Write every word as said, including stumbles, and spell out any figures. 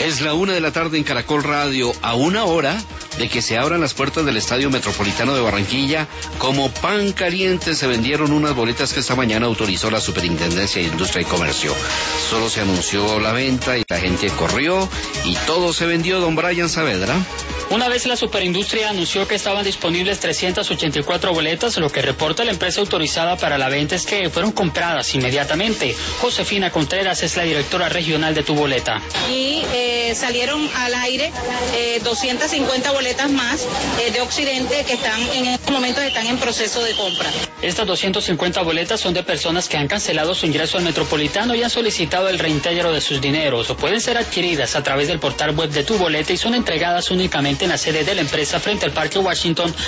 Es la una de la tarde en Caracol Radio, a una hora de que se abran las puertas del Estadio Metropolitano de Barranquilla. Como pan caliente se vendieron unas boletas que esta mañana autorizó la Superintendencia de Industria y Comercio. Solo se anunció la venta y la gente corrió y todo se vendió, don Brian Saavedra. Una vez la Superindustria anunció que estaban disponibles trescientas ochenta y cuatro boletas, lo que reporta la empresa autorizada para la venta es que fueron compradas inmediatamente. Josefina Contreras es la directora regional de Tu Boleta. Y eh, salieron al aire eh, doscientas cincuenta boletas más eh, de Occidente que están en estos momentos están en proceso de compra. Estas doscientas cincuenta boletas son de personas que han cancelado su ingreso al Metropolitano y han solicitado el reintegro de sus dineros, o pueden ser adquiridas a través del portal web de Tu Boleta y son entregadas únicamente en la sede de la empresa frente al Parque Washington